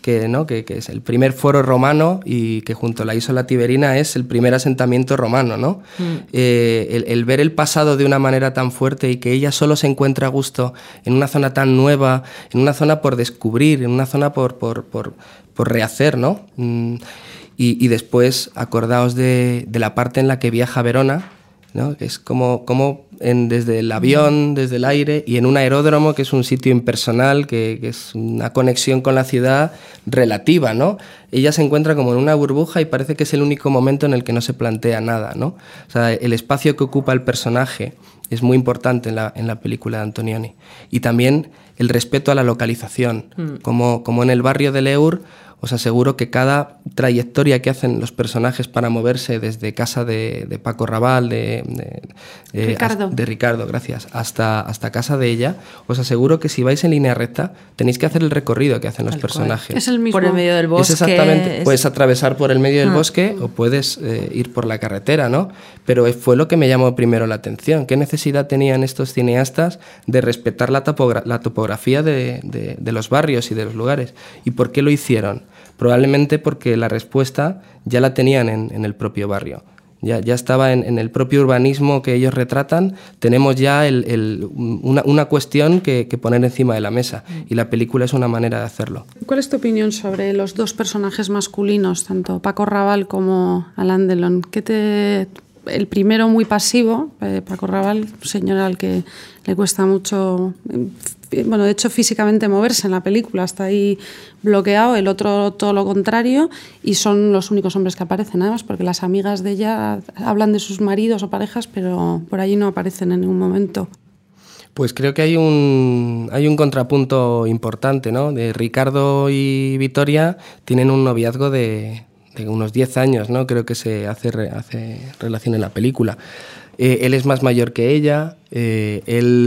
S1: que, ¿no? que, que es el primer foro romano y que junto a la Isola Tiberina es el primer asentamiento romano, ¿no? Mm. Eh, el, el ver el pasado de una manera tan fuerte y que ella solo se encuentra a gusto en una zona tan nueva, en una zona por descubrir, en una zona por, por, por, por rehacer, ¿no? Mm, y, y después acordaos de, de la parte en la que viaja a Verona, ¿no? Es como, como en, desde el avión, desde el aire y en un aeródromo, que es un sitio impersonal, que, que es una conexión con la ciudad relativa, ¿no? Ella se encuentra como en una burbuja y parece que es el único momento en el que no se plantea nada, ¿no? O sea, el espacio que ocupa el personaje es muy importante en la, en la película de Antonioni. Y también el respeto a la localización, mm. como, como en el barrio de Leur. Os aseguro que cada trayectoria que hacen los personajes para moverse desde casa de, de Paco Raval, de, de, de,
S5: Ricardo.
S1: de Ricardo, gracias, hasta, hasta casa de ella, os aseguro que si vais en línea recta tenéis que hacer el recorrido que hacen los Tal personajes.
S5: Cual. Es el mismo.
S2: Por el medio del bosque.
S1: Es exactamente,
S2: es...
S1: puedes atravesar por el medio del
S2: ah.
S1: bosque o puedes eh, ir por la carretera, ¿no? Pero fue lo que me llamó primero la atención. ¿Qué necesidad tenían estos cineastas de respetar la, topogra- la topografía de, de, de los barrios y de los lugares? ¿Y por qué lo hicieron? Probablemente porque la respuesta ya la tenían en, en el propio barrio. Ya, ya estaba en, en el propio urbanismo que ellos retratan, tenemos ya el, el, una, una cuestión que, que poner encima de la mesa y la película es una manera de hacerlo.
S5: ¿Cuál es tu opinión sobre los dos personajes masculinos, tanto Paco Raval como Alain Delon? ¿Qué te... El primero muy pasivo, eh, Paco Raval, un señor al que le cuesta mucho, eh, bueno, de hecho físicamente moverse en la película, está ahí bloqueado, el otro todo lo contrario, y son los únicos hombres que aparecen además, porque las amigas de ella hablan de sus maridos o parejas, pero por allí no aparecen en ningún momento.
S1: Pues creo que hay un, hay un contrapunto importante, ¿no? De Ricardo y Vittoria tienen un noviazgo de... de unos diez años, ¿no? Creo que se hace, hace relación en la película. Eh, él es más mayor que ella, eh,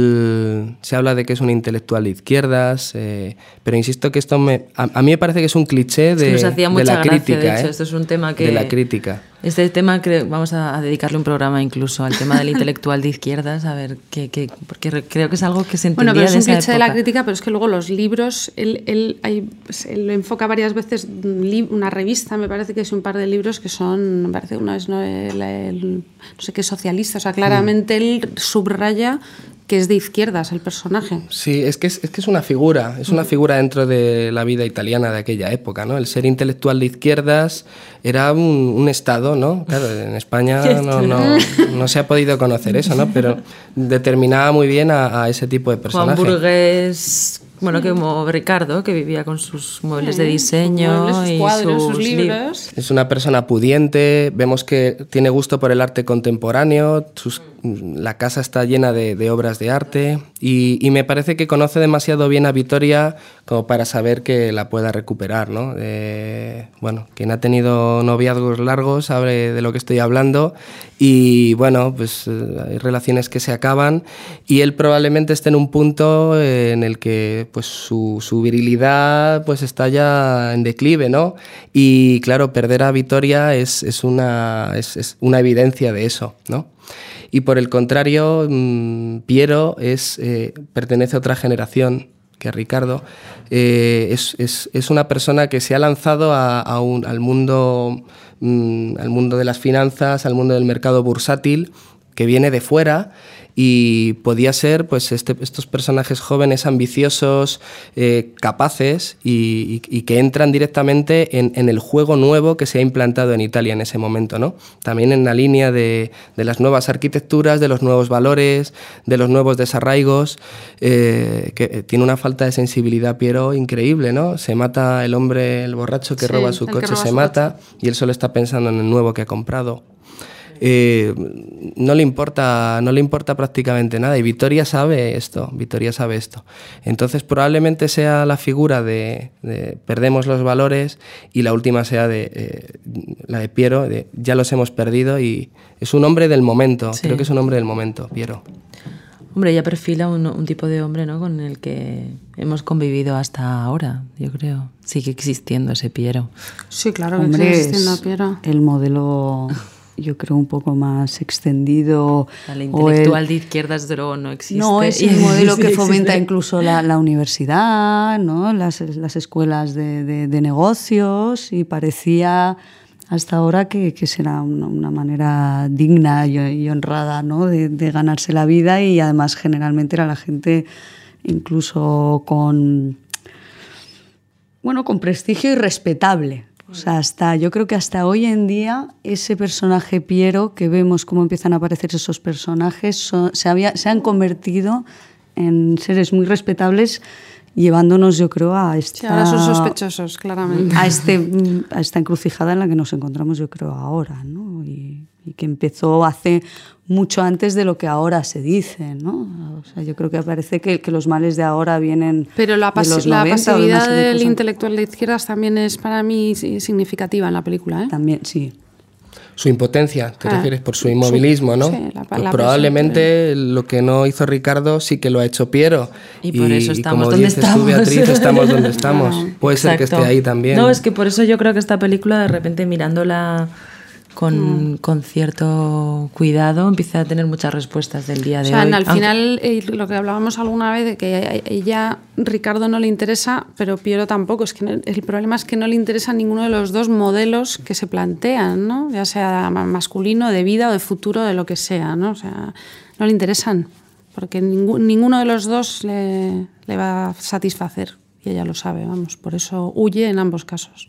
S1: él se habla de que es un intelectual de izquierdas, eh, pero insisto que esto me, a, a mí me parece que es un cliché de,
S2: es que nos hacía
S1: de
S2: mucha
S1: la
S2: gracia,
S1: crítica.
S2: De hecho,
S1: ¿eh?
S2: esto es un tema que...
S1: De la crítica.
S2: Este tema creo, vamos a dedicarle un programa incluso al tema del intelectual de izquierdas, a ver, qué, qué, porque creo que es algo que se entendía
S5: bueno, pero es un
S2: de esa
S5: cliché de
S2: época.
S5: la crítica, pero es que luego los libros, él, él, hay, él enfoca varias veces una revista, me parece que es un par de libros que son, me parece una vez no, el, el, no sé qué socialista, o sea, claramente mm. él subraya que es de izquierdas el personaje.
S1: Sí, es que es, es que es una figura, es una figura dentro de la vida italiana de aquella época, ¿no? El ser intelectual de izquierdas era un, un estado, ¿no? Claro, en España no, no, no se ha podido conocer eso, ¿no? Pero determinaba muy bien a, a ese tipo de personaje.
S2: Juan Burgués, bueno, como Ricardo, que vivía con sus muebles sí, de diseño
S5: sus muebles, sus
S2: y
S5: cuadros,
S2: sus,
S5: sus libros.
S1: Es una persona pudiente, vemos que tiene gusto por el arte contemporáneo, sus, la casa está llena de, de obras de arte y, y me parece que conoce demasiado bien a Vittoria como para saber que la pueda recuperar, ¿no? Eh, bueno, quien ha tenido noviazgos largos sabe de lo que estoy hablando y bueno, pues hay relaciones que se acaban y él probablemente esté en un punto en el que pues su, su virilidad pues está ya en declive, ¿no? Y claro, perder a Vittoria es, es, una, es, es una evidencia de eso, ¿no? Y por el contrario, mmm, Piero es, eh, pertenece a otra generación que Ricardo. Eh, es, es, es una persona que se ha lanzado a, a un, al, mundo, mmm, al mundo de las finanzas, al mundo del mercado bursátil, que viene de fuera y podía ser pues este, estos personajes jóvenes, ambiciosos, eh, capaces y, y, y que entran directamente en, en el juego nuevo que se ha implantado en Italia en ese momento, ¿no? También en la línea de, de las nuevas arquitecturas, de los nuevos valores, de los nuevos desarraigos, eh, que tiene una falta de sensibilidad Piero increíble, ¿no? Se mata el hombre, el borracho que sí, roba su coche, se mata coche. Y él solo está pensando en el nuevo que ha comprado. Eh, no le importa no le importa prácticamente nada y Vittoria sabe esto Vittoria sabe esto entonces probablemente sea la figura de, de perdemos los valores y la última sea de eh, la de Piero de ya los hemos perdido y es un hombre del momento sí. Creo que es un hombre del momento Piero.
S2: Hombre, ella perfila un, un tipo de hombre, ¿no? Con el que hemos convivido hasta ahora, yo creo. Sigue existiendo ese Piero.
S5: Sí, claro,
S4: hombre,
S5: que sigue existiendo Piero.
S4: El modelo yo creo, un poco más extendido.
S2: El intelectual el, de izquierdas, desde luego, no existe.
S4: No, es el modelo que
S2: sí
S4: fomenta
S2: existe.
S4: incluso la, la universidad, ¿no? las, las escuelas de, de, de negocios, y parecía hasta ahora que, que será una, una manera digna y, y honrada, ¿no? de, de ganarse la vida, y además generalmente era la gente incluso con, bueno, con prestigio y respetable. O sea, hasta, yo creo que hasta hoy en día ese personaje Piero, que vemos cómo empiezan a aparecer esos personajes, son, se, había, se han convertido en seres muy respetables, llevándonos, yo creo, a esta...
S5: Sí, ahora son sospechosos, claramente.
S4: A, este, a esta encrucijada en la que nos encontramos, yo creo, ahora, ¿no? Y, y que empezó hace mucho antes de lo que ahora se dice, ¿no? O sea, yo creo que parece que, que los males de ahora vienen
S5: Pero la, pas
S4: de los
S5: la
S4: noventa,
S5: pasividad
S4: de
S5: del
S4: cosas.
S5: intelectual de izquierdas también es para mí significativa en la película, ¿eh?
S4: También, sí.
S1: Su impotencia, te
S5: Ah,
S1: refieres, por su inmovilismo, ¿no?
S5: Sí, la,
S1: pues
S5: la
S1: probablemente lo que no hizo Ricardo sí que lo ha hecho Piero.
S2: Y por eso estamos
S1: como
S2: donde
S1: dices
S2: estamos.
S1: tú, Beatriz, estamos donde estamos.
S2: Ah,
S1: Puede ser que
S2: exacto.
S1: esté ahí también.
S2: No, es que por eso yo creo que esta película, de repente mirándola con, mm. con cierto cuidado, empieza a tener muchas respuestas del día de
S5: o sea,
S2: hoy.
S5: al
S2: Aunque...
S5: final, eh, lo que hablábamos alguna vez, de que a ella, Ricardo no le interesa, pero Piero tampoco. Es que el problema es que no le interesa ninguno de los dos modelos que se plantean, ¿no? Ya sea masculino, de vida o de futuro, de lo que sea, ¿no? O sea, no le interesan, porque ningú, ninguno de los dos le, le va a satisfacer, y ella lo sabe, vamos. Por eso huye en ambos casos.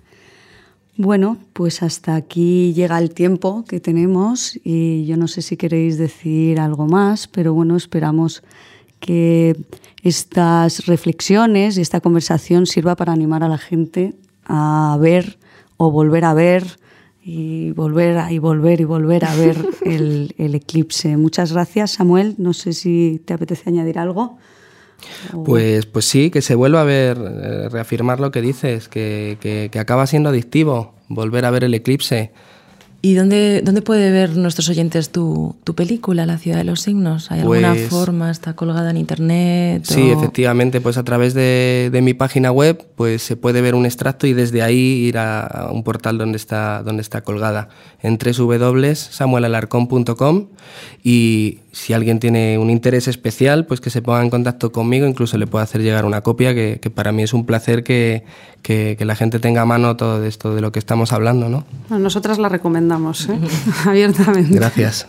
S4: Bueno, pues hasta aquí llega el tiempo que tenemos, y yo no sé si queréis decir algo más, pero bueno, esperamos que estas reflexiones y esta conversación sirva para animar a la gente a ver o volver a ver y volver a, y volver y volver a ver el, el eclipse. Muchas gracias, Samuel. No sé si te apetece añadir algo.
S1: Pues, pues sí, que se vuelva a ver, eh, reafirmar lo que dices, que, que, que acaba siendo adictivo, volver a ver el eclipse.
S2: ¿Y dónde, dónde puede ver nuestros oyentes tu, tu película, La ciudad de los signos? ¿Hay alguna
S1: Pues,
S2: forma? ¿Está colgada en internet?
S1: Sí,
S2: o...
S1: efectivamente, pues a través de, de mi página web pues se puede ver un extracto y desde ahí ir a, a un portal donde está, donde está colgada, en doble u doble u doble u punto samuel alarcón punto com, y si alguien tiene un interés especial, pues que se ponga en contacto conmigo, incluso le puedo hacer llegar una copia, que, que para mí es un placer que, que, que la gente tenga a mano todo esto de lo que estamos hablando, ¿no?
S5: Bueno, nosotras la recomendamos, ¿eh? Abiertamente.
S1: Gracias.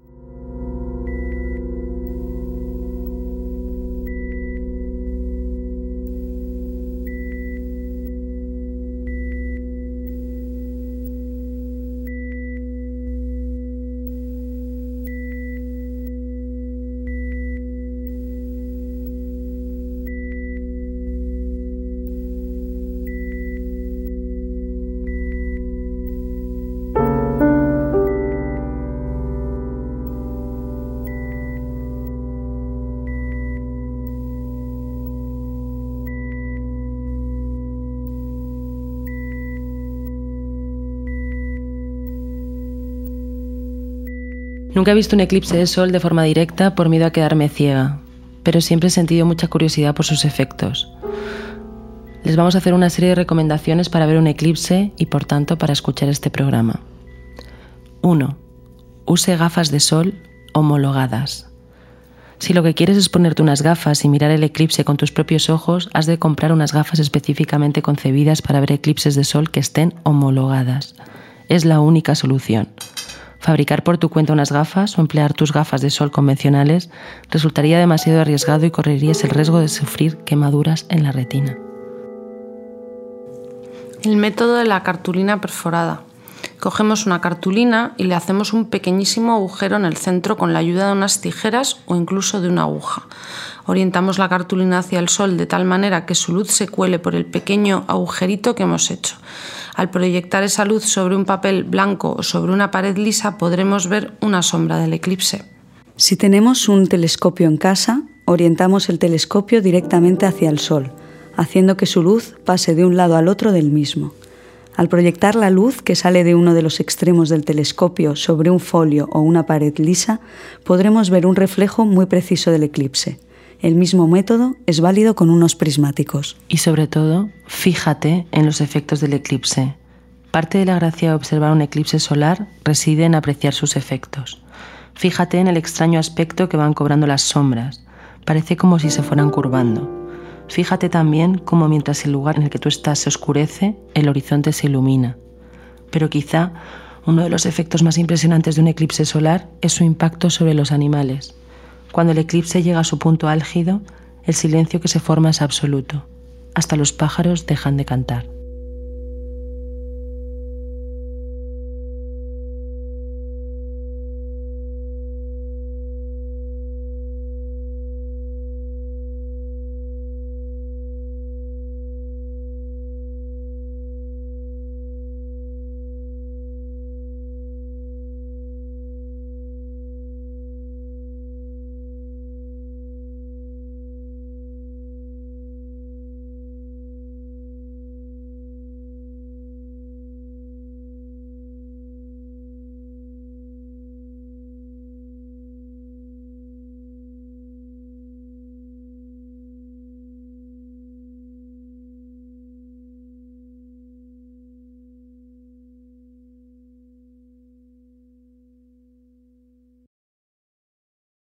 S2: Nunca he visto un eclipse de sol de forma directa por miedo a quedarme ciega, pero siempre he sentido mucha curiosidad por sus efectos. Les vamos a hacer una serie de recomendaciones para ver un eclipse y, por tanto, para escuchar este programa. uno. Use gafas de sol homologadas. Si lo que quieres es ponerte unas gafas y mirar el eclipse con tus propios ojos, has de comprar unas gafas específicamente concebidas para ver eclipses de sol que estén homologadas. Es la única solución. Fabricar por tu cuenta unas gafas o emplear tus gafas de sol convencionales resultaría demasiado arriesgado y correrías el riesgo de sufrir quemaduras en la retina.
S3: El método de la cartulina perforada. Cogemos una cartulina y le hacemos un pequeñísimo agujero en el centro con la ayuda de unas tijeras o incluso de una aguja. Orientamos la cartulina hacia el sol de tal manera que su luz se cuele por el pequeño agujerito que hemos hecho. Al proyectar esa luz sobre un papel blanco o sobre una pared lisa podremos ver una sombra del eclipse.
S4: Si tenemos un telescopio en casa, orientamos el telescopio directamente hacia el sol, haciendo que su luz pase de un lado al otro del mismo. Al proyectar la luz que sale de uno de los extremos del telescopio sobre un folio o una pared lisa, podremos ver un reflejo muy preciso del eclipse. El mismo método es válido con unos prismáticos.
S2: Y sobre todo, fíjate en los efectos del eclipse. Parte de la gracia de observar un eclipse solar reside en apreciar sus efectos. Fíjate en el extraño aspecto que van cobrando las sombras. Parece como si se fueran curvando. Fíjate también cómo mientras el lugar en el que tú estás se oscurece, el horizonte se ilumina. Pero quizá uno de los efectos más impresionantes de un eclipse solar es su impacto sobre los animales. Cuando el eclipse llega a su punto álgido, el silencio que se forma es absoluto. Hasta los pájaros dejan de cantar.